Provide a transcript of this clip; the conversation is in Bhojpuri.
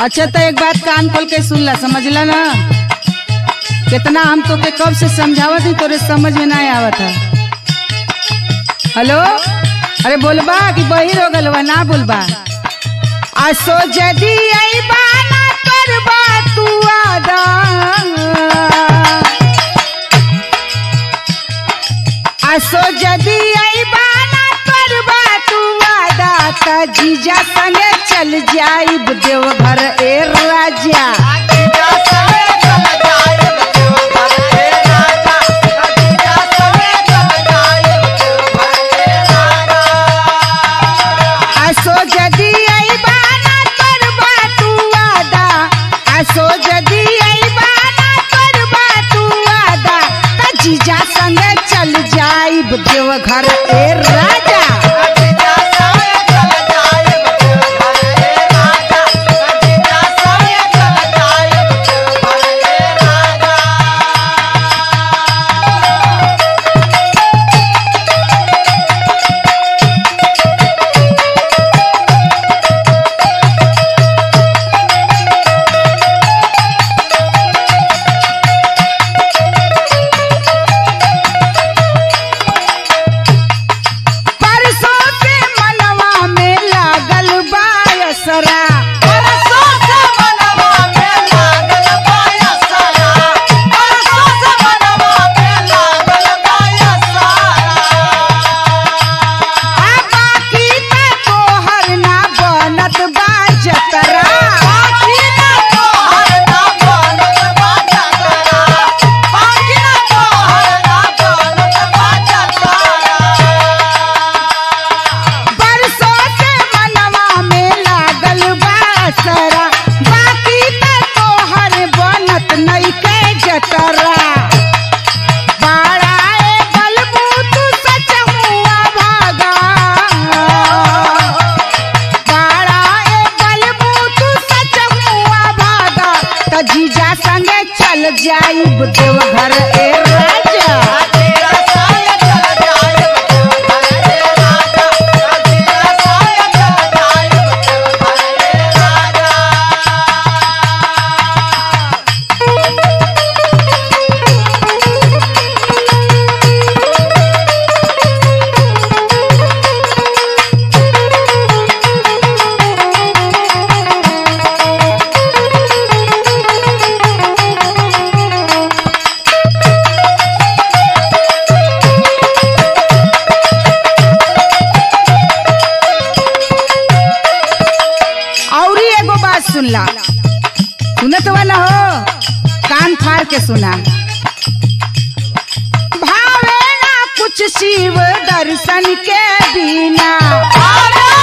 अच्छा तो एक बात कान खोल के सुन ला, समझला ना। कितना हम तो के कब से समझावत ही तोरे समझ में ना आवत है। हेलो, अरे बोलबा कि बहिर हो गलवा, ना बोलबा। आसो जदी आईबा ना करबा तू आदा, आसो जदी आईबा ना करबा तू आदा, ता जीजा संगे चल जाइब देवघर ए राजा। आसो जदी आईबा ना करबा तू आदा, आसो जदी आईबा ना करबा तू आदा, ता जीजा संगे चल जाइब देवघर ए राजा। जीजा संगे चल जाइब देवघर ए राजा। सुनला, सुनत वाला हो, कान फाड़ के सुना। भावे ना कुछ शिव दर्शन के बिना,